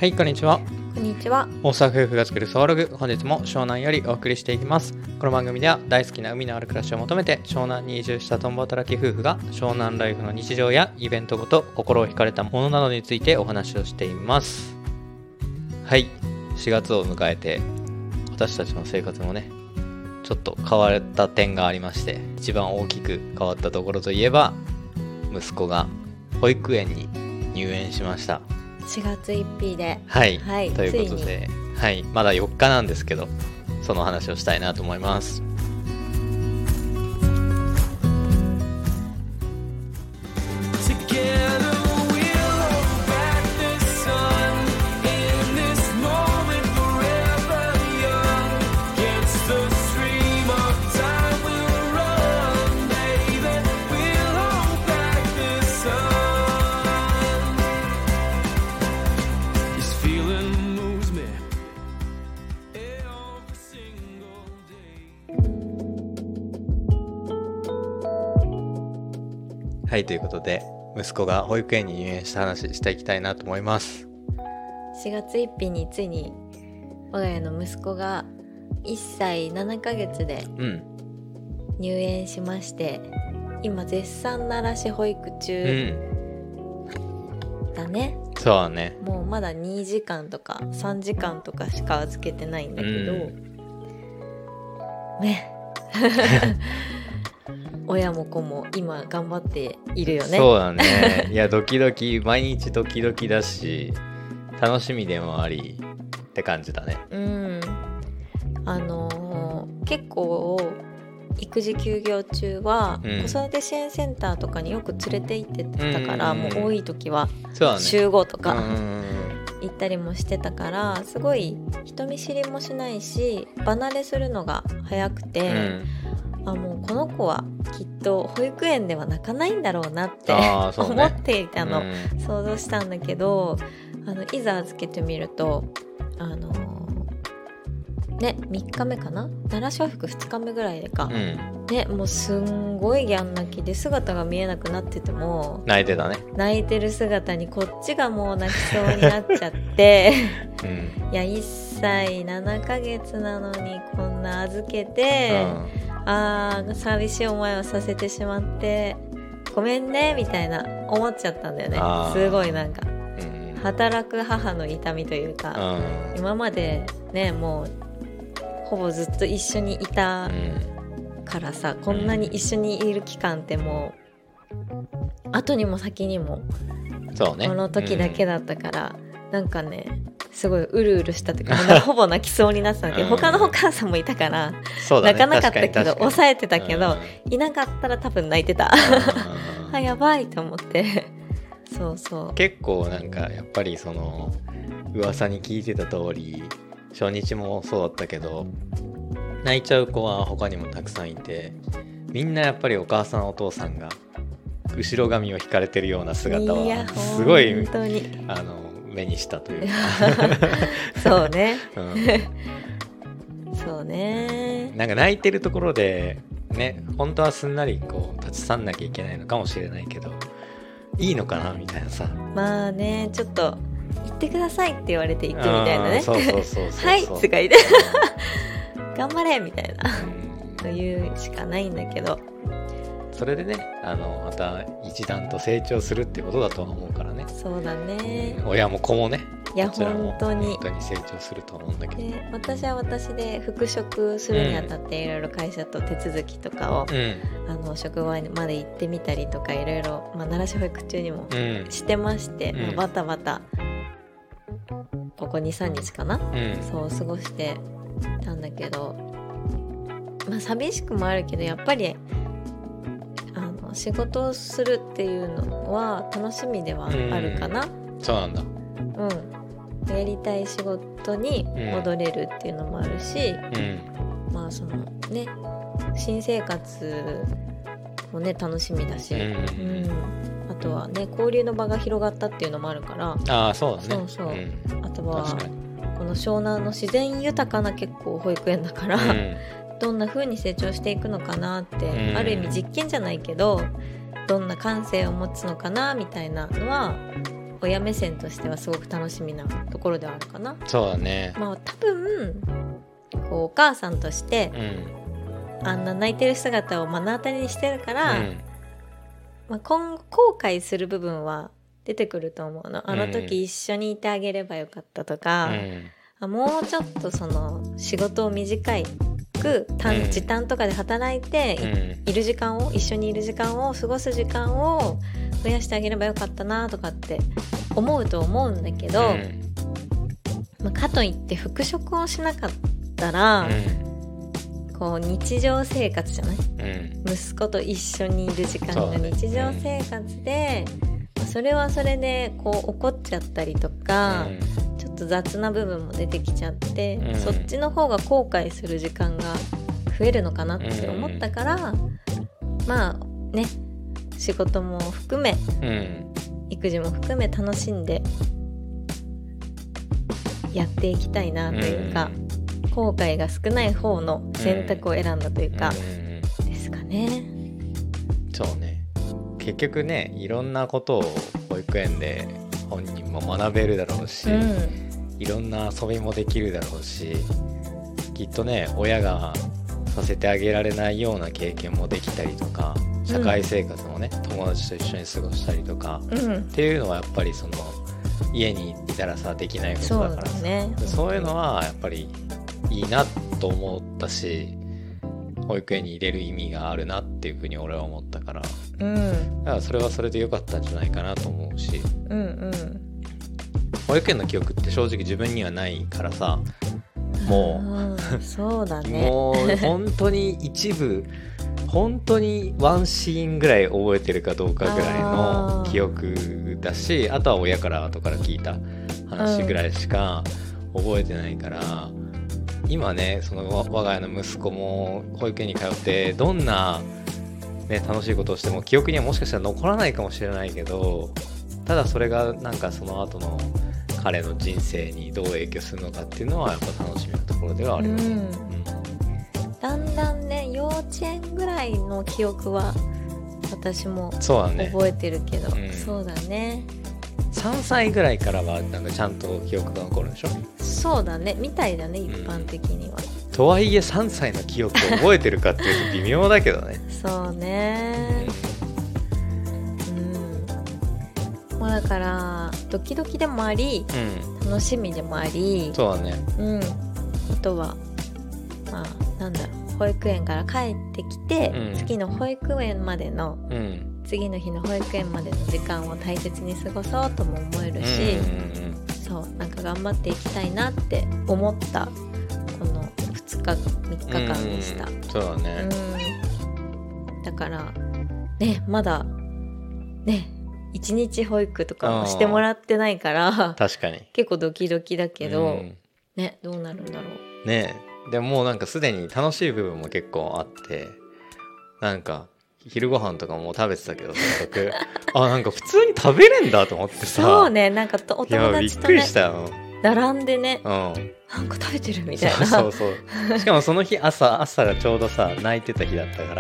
はい、こんにちは。 こんにちは。 大阪夫婦が作るソウログ、本日も湘南よりお送りしていきます。この番組では大好きな海のある暮らしを求めて湘南に移住した共働き夫婦が湘南ライフの日常やイベントごと心を惹かれたものなどについてお話をしています。はい、4月を迎えて私たちの生活もねちょっと変わった点がありまして、一番大きく変わったところといえば息子が保育園に入園しました。 4月1日で、 はい、ということで、はい、まだ4日なんですけど、その話をしたいなと思います。はい、ということで息子が保育園に入園した話していきたいなと思います。 4月1日についに我が家の息子が1歳7ヶ月で入園しまして、今絶賛慣らし保育中だね。 そうだね。 もうまだ2時間とか3時間とかしか預けてないんだけど、ね親も子も今頑張っているよね。 そうだね。いやドキドキ、毎日ドキドキだし楽しみでもありって感じだね。 結構育児休業中は子育て支援センターとかによく連れて行ってたから、もう多い時は週5とか行ったりもしてたから、すごい人見知りもしないし離れするのが早くて、もうこの子はきっと保育園では泣かないんだろうなって思っていたの、想像したんだけど、いざ預けてみると3日目かな、慣らし保育2日目ぐらいでか、もうすんごいギャン泣きで姿が見えなくなってても泣いてたね。 泣いてる姿にこっちがもう泣きそうになっちゃっていや1歳7ヶ月なのにこんな預けて、寂しい思いをさせてしまってごめんねみたいな思っちゃったんだよね。すごいなんか、働く母の痛みというか、今までねもうほぼずっと一緒にいたからさ、こんなに一緒にいる期間ってもう後にも先にもこの時だけだったから、なんかねすごいうるうるした時ほぼ泣きそうになってたんだけど、他のお母さんもいたから、泣かなかったけど抑えてたけど、いなかったら多分泣いてたやばいと思ってそう結構なんかやっぱりその噂に聞いてた通り初日もそうだったけど、泣いちゃう子は他にもたくさんいて、みんなやっぱりお母さんお父さんが後ろ髪を引かれてるような姿はすごい本当に目にしたというかそうね、そうね。 なんか泣いてるところでね、本当はすんなりこう立ち去んなきゃいけないのかもしれないけど、いいのかなみたいなさ、 まあね、ちょっと行ってくださいって言われて行くみたいなね。 そうはいつがいで頑張れみたいなというしかないんだけど、 それでねまた一段と成長するってことだとは思うからね。 そうだね、 親も子もね、 いや本当に成長すると思うんだけど、 私は私で復職するにあたっていろいろ会社と手続きとかを、職場まで行ってみたりとかいろいろ慣らし保育中にもしてまして、バタバタここ 2,3 日かな、そう過ごしてたんだけど、寂しくもあるけど、やっぱり仕事をするっていうのは楽しみではあるかな。 そうなんだ。 やりたい仕事に戻れるっていうのもあるし、そのね新生活もね楽しみだし、あとはね交流の場が広がったっていうのもあるから、 そうだね。 あとはこの湘南の自然豊かな結構保育園だから、どんな風に成長していくのかなって、ある意味実験じゃないけどどんな感性を持つのかなみたいなのは親目線としてはすごく楽しみなところではあるかな。 そうだね。 まあ多分こうお母さんとして、あんな泣いてる姿を目の当たりにしてるから、まあ、今後後悔する部分は出てくると思うの。あの時一緒にいてあげればよかったとか、もうちょっとその仕事を短く時短とかで働いて、いる時間を一緒にいる時間を過ごす時間を増やしてあげればよかったなとかって思うと思うんだけど、まあ、かといって復職をしなかったら、こう日常生活じゃない、息子と一緒にいる時間が日常生活で、それはそれでこう怒っちゃったりとか、ちょっと雑な部分も出てきちゃって、そっちの方が後悔する時間が増えるのかなって思ったから、まあね、仕事も含め、育児も含め楽しんでやっていきたいなというか、後悔が少ない方の選択を選んだというか、ですかね。 そうね、結局ね、いろんなことを保育園で本人も学べるだろうし、いろんな遊びもできるだろうし、きっとね、親がさせてあげられないような経験もできたりとか、社会生活もね、友達と一緒に過ごしたりとか、っていうのはやっぱりその家にいたらさできないことだからさ、そういうのはやっぱりいいなと思ったし、保育園に入れる意味があるなっていうふうに俺は思ったから、だからそれはそれで良かったんじゃないかなと思うし、保育園の記憶って正直自分にはないからさ、もうそうだねもう本当に一部本当にワンシーンぐらい覚えてるかどうかぐらいの記憶だし、あとは親から後から聞いた話ぐらいしか覚えてないから、今ね、その我が家の息子も保育園に通ってどんな、ね、楽しいことをしても記憶にはもしかしたら残らないかもしれないけど、ただそれがなんかその後の彼の人生にどう影響するのかっていうのはやっぱ楽しみなところではあるよね。 だんだんね、幼稚園ぐらいの記憶は私も覚えてるけど、そうだね、 3歳ぐらいからはなんかちゃんと記憶が残るんでしょ。 そうだね、みたいだね、一般的には。 とはいえ3歳の記憶を覚えてるかっていうと微妙だけどね。 そうね、まあだからドキドキでもあり、楽しみでもあり、 そうだね、 あとはまあなんだろう、保育園から帰ってきて、次の保育園までの、次の日の保育園までの時間を大切に過ごそうとも思えるし、そうなんか頑張っていきたいなって思ったこの2日3日間でした。 そうだね、 だからね、まだね1日保育とかもしてもらってないから確かに結構ドキドキだけど、ね、どうなるんだろうね。でももうなんかすでに楽しい部分も結構あって、なんか昼ご飯とかも食べてたけど早速あ、なんか普通に食べれんだと思ってさ。 そうね、なんかお友達とね、 びっくりしたよ、 並んでね、なんか食べてるみたいな。 そうしかもその日朝がちょうどさ泣いてた日だったから、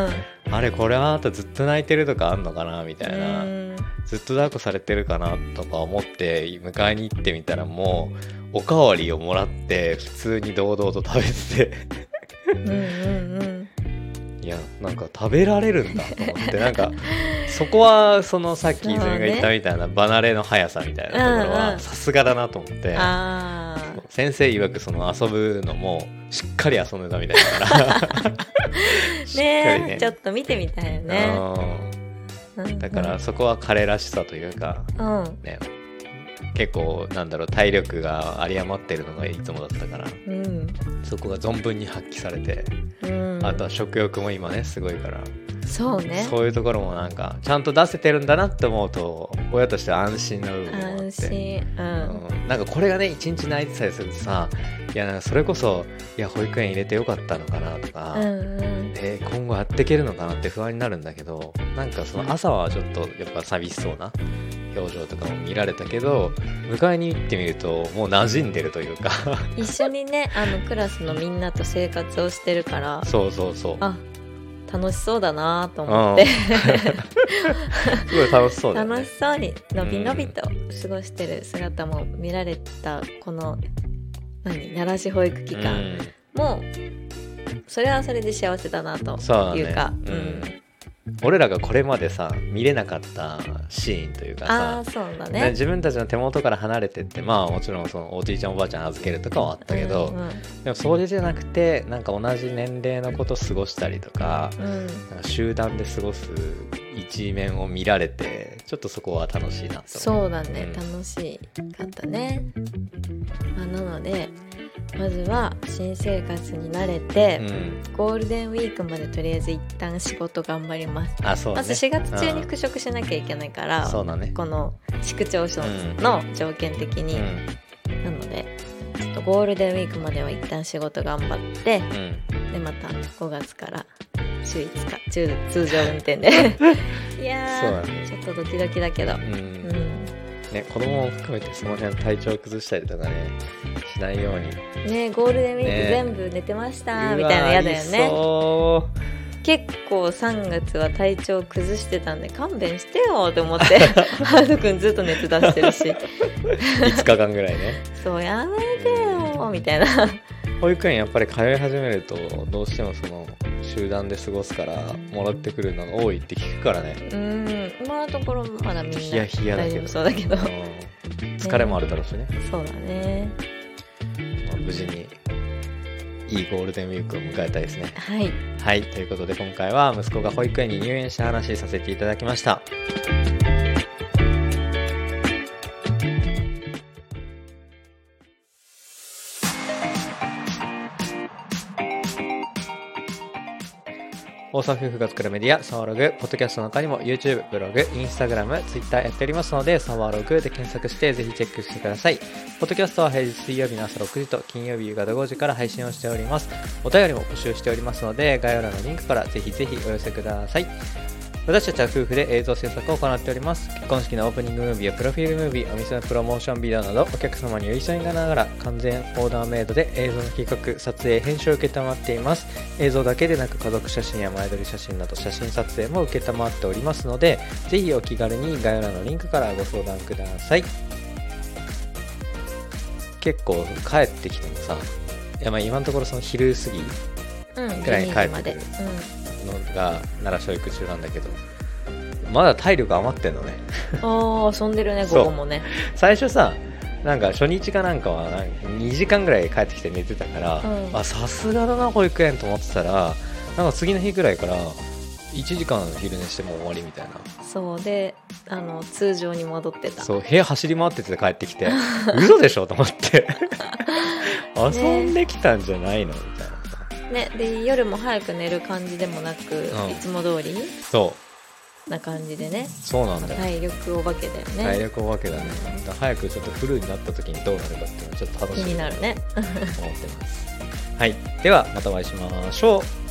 あれこれはあとずっと泣いてるとかあんのかなみたいな、ずっと抱っこされてるかなとか思って迎えに行ってみたら、もうおかわりをもらって普通に堂々と食べてていや、なんか食べられるんだと思ってなんかそこはそのさっき泉が言ったみたいな離れの速さみたいなところはさすがだなと思って、先生曰くその遊ぶのもしっかり遊んでたみたいだからね、ちょっと見てみたいよね。 だからそこは彼らしさというか、ね、結構なんだろう、体力が有り余ってるのがいつもだったから、そこが存分に発揮されて、あとは食欲も今ねすごいから、 そうね、 そういうところもなんかちゃんと出せてるんだなって思うと親としては安心な部分もあって、安心、なんかこれがね一日泣いてたりするとさ、いやなんかそれこそいや保育園入れてよかったのかなとか、今後やっていけるのかなって不安になるんだけど、なんかその朝はちょっとやっぱ寂しそうな表情とかも見られたけど、迎えに行ってみるともう馴染んでるというか一緒にね、クラスのみんなと生活をしてるから、 そうあ、 楽しそうだなと思ってすごい楽しそうだよね。 楽しそうにのびのびと過ごしてる姿も見られたこの奈良市保育期間もそれはそれで幸せだなというか、 俺らがこれまでさ見れなかったシーンというかさ、 そうだね、 自分たちの手元から離れてって、まあもちろんそのおじいちゃんおばあちゃん預けるとかはあったけど、でもそれじゃなくてなんか同じ年齢の子と過ごしたりとか、なんか集団で過ごす一面を見られてちょっとそこは楽しいなと。 そうだね、楽しかったね。なのでまずは新生活に慣れて、ゴールデンウィークまでとりあえず一旦仕事頑張ります。 そうね、 まず4月中に復職しなきゃいけないから、 そうだね、 この市区町村の条件的に、なのでちょっとゴールデンウィークまでは一旦仕事頑張って、でまた5月から週5日通常運転でいやー、ちょっとドキドキだけど、ね、子供も含めてその辺体調崩したりとかねしないようにね。ゴールデンウィーク全部寝てました、みたいなの嫌だよね。結構3月は体調崩してたんで勘弁してよと思ってハードくんずっと熱出してるし 5日間ぐらいねそうやめてよみたいな。 保育園やっぱり通い始めるとどうしてもその集団で過ごすからもらってくるのが多いって聞くからね。 今のところまだみんなヒヤヒヤだけど大丈夫そうだけど疲れもあるだろうしね。 そうだね、 無事にいいゴールデンウィークを迎えたいですね。 はい、 ということで今回は息子が保育園に入園した話させていただきました。大沢夫婦が作るメディアサワログ、ポッドキャストの他にも YouTube、ブログ、Instagram、Twitter やっておりますので、サワログで検索してぜひチェックしてください。ポッドキャストは平日水曜日の朝6時と金曜日夕方5時から配信をしております。お便りも募集しておりますので、概要欄のリンクからぜひぜひお寄せください。私たちは夫婦で映像制作を行っております。結婚式のオープニングムービーやプロフィールムービー、お店のプロモーションビデオなど、お客様に寄り添いながら完全オーダーメイドで映像の企画、撮影、編集を受けたまっています。映像だけでなく家族写真や前撮り写真など写真撮影も受けたまっておりますので、ぜひお気軽に概要欄のリンクからご相談ください。結構帰ってきてもさ、今のところその昼過ぎくらいに帰ってくるのが奈良小育中なんだけど、まだ体力余ってんのね。 遊んでるね、午後もね。 最初さ、なんか初日かなんかは2時間ぐらい帰ってきて寝てたから、さすがだな保育園と思ってたら、なんか次の日ぐらいから1時間昼寝してもう終わりみたいな。 そうで、通常に戻ってた。 そう、部屋走り回ってて帰ってきて嘘でしょと思って遊んできたんじゃないのみたいなね。で夜も早く寝る感じでもなく、いつも通りな感じでね。そうなんだよ。体力お化けだよね。 体力お化けだね。早くちょっとフルになった時にどうなるかっていうのはちょっと楽しみに気になるね思ってます。はい、ではまたお会いしましょう。